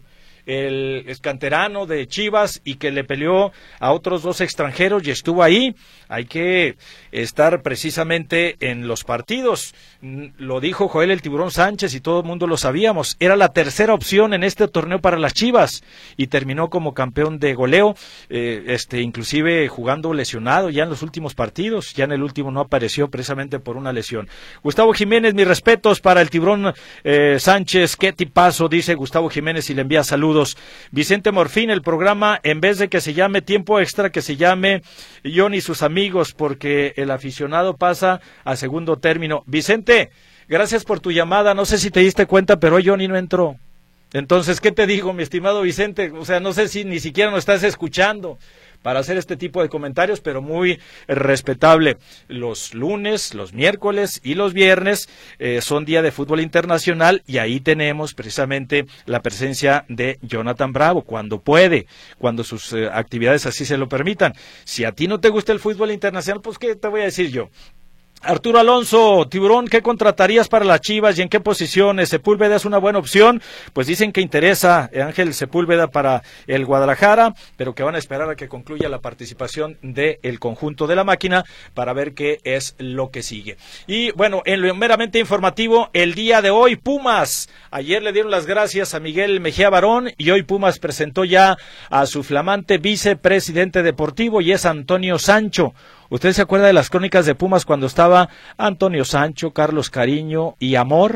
Speaker 3: El canterano de Chivas y que le peleó a otros dos extranjeros y estuvo ahí. Hay que estar precisamente en los partidos. Lo dijo Joel el Tiburón Sánchez y todo el mundo lo sabíamos. Era la tercera opción en este torneo para las Chivas y terminó como campeón de goleo, eh, este, inclusive jugando lesionado ya en los últimos partidos. Ya en el último no apareció precisamente por una lesión. Gustavo Jiménez, mis respetos para el Tiburón eh, Sánchez. Qué tipazo, dice Gustavo Jiménez y le envía saludos. Vicente Morfín, el programa, en vez de que se llame Tiempo Extra, que se llame John y sus amigos, porque el aficionado pasa a segundo término. Vicente, gracias por tu llamada, no sé si te diste cuenta, pero hoy Johnny no entró. Entonces, ¿qué te digo, mi estimado Vicente? O sea, no sé si ni siquiera nos estás escuchando para hacer este tipo de comentarios, pero muy respetable. Los lunes, los miércoles y los viernes eh, son día de fútbol internacional y ahí tenemos precisamente la presencia de Jonathan Bravo, cuando puede, cuando sus eh, actividades así se lo permitan. Si a ti no te gusta el fútbol internacional, pues ¿qué te voy a decir yo? Arturo Alonso, Tiburón, ¿qué contratarías para las Chivas y en qué posiciones? ¿Sepúlveda es una buena opción? Pues dicen que interesa Ángel Sepúlveda para el Guadalajara, pero que van a esperar a que concluya la participación del conjunto de la máquina para ver qué es lo que sigue. Y bueno, en lo meramente informativo, el día de hoy Pumas, ayer le dieron las gracias a Miguel Mejía Barón y hoy Pumas presentó ya a su flamante vicepresidente deportivo y es Antonio Sancho. ¿Usted se acuerda de las crónicas de Pumas cuando estaba Antonio Sancho, Carlos Cariño y Amor?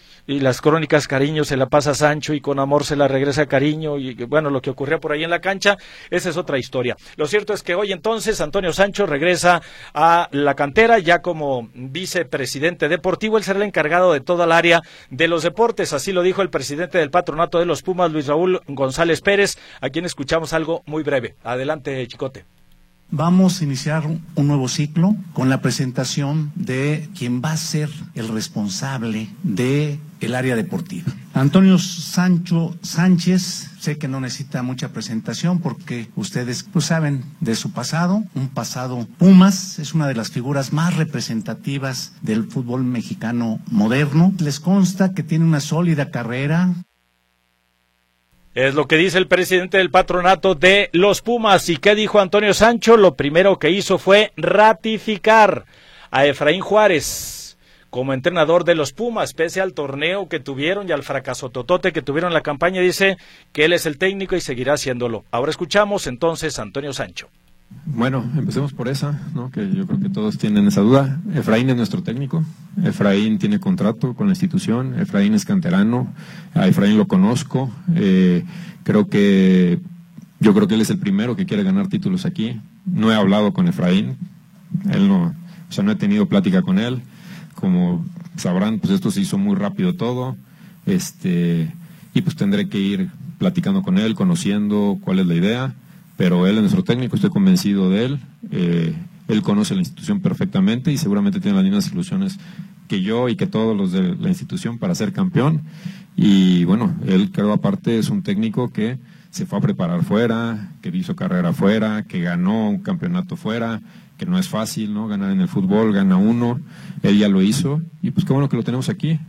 Speaker 3: Y las crónicas Cariño se la pasa a Sancho y con Amor se la regresa a Cariño y bueno, lo que ocurría por ahí en la cancha, esa es otra historia. Lo cierto es que hoy entonces Antonio Sancho regresa a la cantera ya como vicepresidente deportivo, él será el encargado de toda el área de los deportes, así lo dijo el presidente del patronato de los Pumas, Luis Raúl González Pérez, a quien escuchamos algo muy breve. Adelante, Chicote.
Speaker 5: Vamos a iniciar un nuevo ciclo con la presentación de quien va a ser el responsable de el área deportiva. Antonio Sancho Sánchez, sé que no necesita mucha presentación porque ustedes pues, saben de su pasado, un pasado Pumas, es una de las figuras más representativas del fútbol mexicano moderno. Les consta que tiene una sólida carrera.
Speaker 3: Es lo que dice el presidente del patronato de los Pumas. ¿Y qué dijo Antonio Sancho? Lo primero que hizo fue ratificar a Efraín Juárez como entrenador de los Pumas, pese al torneo que tuvieron y al fracaso totote que tuvieron en la campaña. Dice que él es el técnico y seguirá haciéndolo. Ahora escuchamos entonces a Antonio Sancho.
Speaker 6: Bueno, empecemos por esa, ¿no? Que yo creo que todos tienen esa duda. Efraín es nuestro técnico, Efraín tiene contrato con la institución, Efraín es canterano, a Efraín lo conozco, eh, creo que yo creo que él es el primero que quiere ganar títulos aquí. No he hablado con Efraín, él no, o sea, no he tenido plática con él. Como sabrán, pues esto se hizo muy rápido todo, este, y pues tendré que ir platicando con él, conociendo cuál es la idea. Pero él es nuestro técnico, estoy convencido de él, eh, él conoce la institución perfectamente y seguramente tiene las mismas ilusiones que yo y que todos los de la institución para ser campeón. Y bueno, él creo aparte es un técnico que se fue a preparar fuera, que hizo carrera fuera, que ganó un campeonato fuera, que no es fácil, ¿no? Ganar en el fútbol, gana uno, él ya lo hizo, y pues qué bueno que lo tenemos aquí.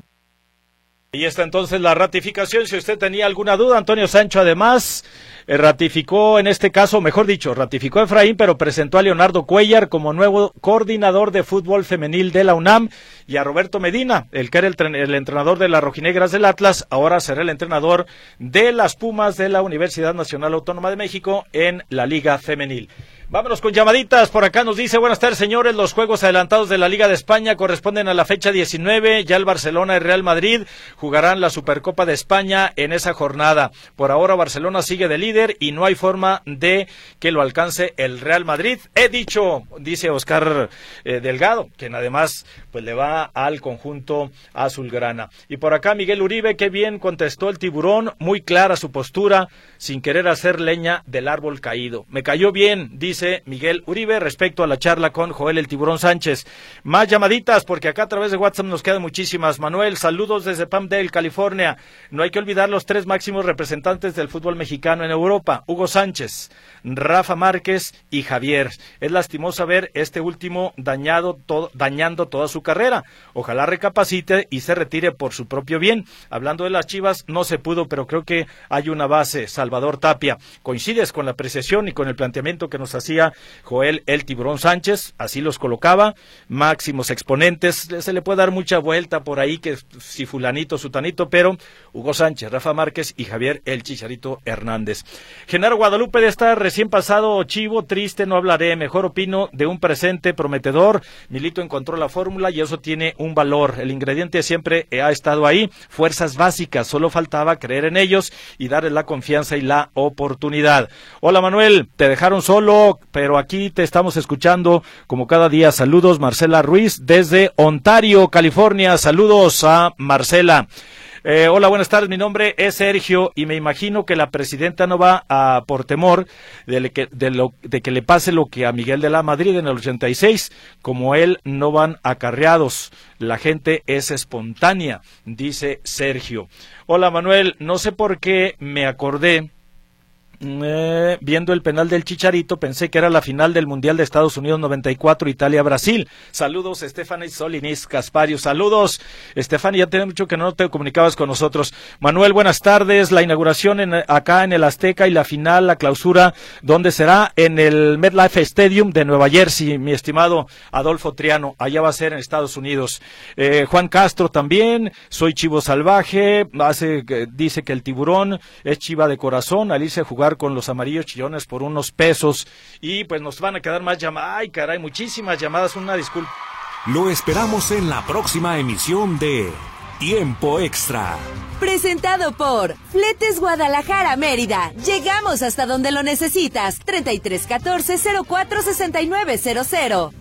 Speaker 3: Y está entonces la ratificación. Si usted tenía alguna duda, Antonio Sancho además eh, ratificó en este caso, mejor dicho, ratificó a Efraín, pero presentó a Leonardo Cuellar como nuevo coordinador de fútbol femenil de la UNAM, y a Roberto Medina, el que era el, el entrenador de las rojinegras del Atlas, ahora será el entrenador de las Pumas de la Universidad Nacional Autónoma de México en la Liga Femenil. Vámonos con llamaditas. Por acá nos dice: buenas tardes, señores. Los juegos adelantados de la Liga de España corresponden a la fecha diecinueve. Ya el Barcelona y Real Madrid jugarán la Supercopa de España en esa jornada. Por ahora Barcelona sigue de líder y no hay forma de que lo alcance el Real Madrid. He dicho, dice Oscar eh, Delgado, quien además pues le va al conjunto azulgrana. Y por acá Miguel Uribe: qué bien contestó el Tiburón, muy clara su postura, sin querer hacer leña del árbol caído. Me cayó bien, dice Miguel Uribe respecto a la charla con Joel el Tiburón Sánchez. Más llamaditas, porque acá a través de WhatsApp nos quedan muchísimas. Manuel, saludos desde Palmdale, California. No hay que olvidar los tres máximos representantes del fútbol mexicano en Europa: Hugo Sánchez, Rafa Márquez y Javier. Es lastimoso ver este último dañado todo, dañando toda su carrera. Ojalá recapacite y se retire por su propio bien. Hablando de las Chivas, no se pudo, pero creo que hay una base. Salvador Tapia, coincides con la apreciación y con el planteamiento que nos hacía Joel el Tiburón Sánchez, así los colocaba, máximos exponentes. Se le puede dar mucha vuelta por ahí, que si fulanito, sutanito, pero Hugo Sánchez, Rafa Márquez y Javier el Chicharito Hernández. Genaro Guadalupe, de estar recién pasado chivo, triste no hablaré, mejor opino de un presente prometedor. Milito encontró la fórmula y eso tiene un valor. El ingrediente siempre ha estado ahí, fuerzas básicas, solo faltaba creer en ellos y darles la confianza y la oportunidad. Hola Manuel, te dejaron solo, pero aquí te estamos escuchando como cada día. Saludos, Marcela Ruiz desde Ontario, California. Saludos a Marcela. Eh, hola, buenas tardes, mi nombre es Sergio y me imagino que la presidenta no va a, por temor de que, de, lo, de que le pase lo que a Miguel de la Madrid en el ochenta y seis, como él no van acarreados, la gente es espontánea, dice Sergio. Hola Manuel, no sé por qué me acordé, Eh, viendo el penal del Chicharito, pensé que era la final del Mundial de Estados Unidos noventa y cuatro, Italia-Brasil. Saludos, Stephanie Solinis Caspario. Saludos, Stephanie, ya tiene mucho que no te comunicabas con nosotros. Manuel, buenas tardes. La inauguración en, acá en el Azteca y la final, la clausura, ¿dónde será? En el MetLife Stadium de Nueva Jersey, mi estimado Adolfo Triano. Allá va a ser en Estados Unidos. Eh, Juan Castro también, soy chivo salvaje, hace, dice que el Tiburón es chiva de corazón, al irse a jugar con los amarillos chillones por unos pesos, y pues nos van a quedar más llamadas. Ay, caray, muchísimas llamadas, una disculpa.
Speaker 1: Lo esperamos en la próxima emisión de Tiempo Extra.
Speaker 2: Presentado por Fletes Guadalajara Mérida. Llegamos hasta donde lo necesitas. treinta y tres catorce cero cuatro sesenta y nueve cero cero.